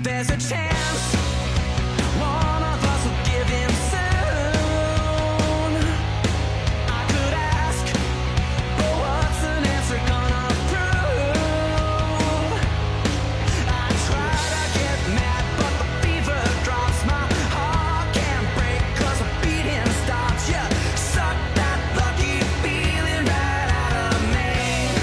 There's a chance one of us will give in soon. I could ask, but what's an answer gonna prove? I try to get mad, but the fever drops. My heart can't break 'cause the beating stops. You suck that lucky feeling right out of me.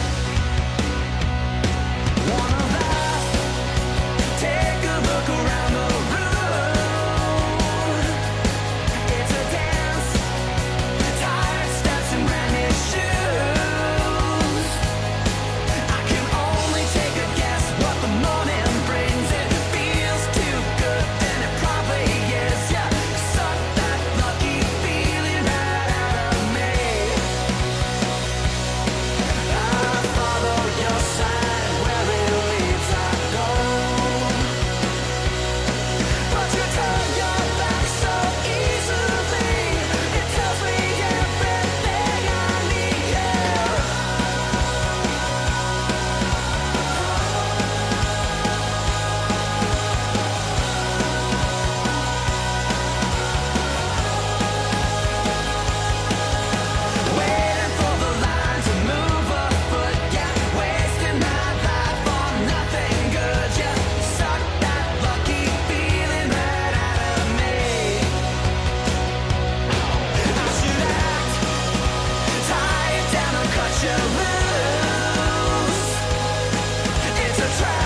One of us, take a look around the room. It's a dance, tired steps and brand new shoes. I can only take a guess what the morning brings. It feels too good, then it probably is. Yeah, suck that lucky feeling right out of me. I follow your sign, where it leads I go. But you turn your back so easily. It tells me everything I need. Waiting for the line to move a foot. Yeah, wasting my life on nothing good. Yeah, suck that lucky feeling right out of me. I should act, tie it down or cut you loose. It's a trap.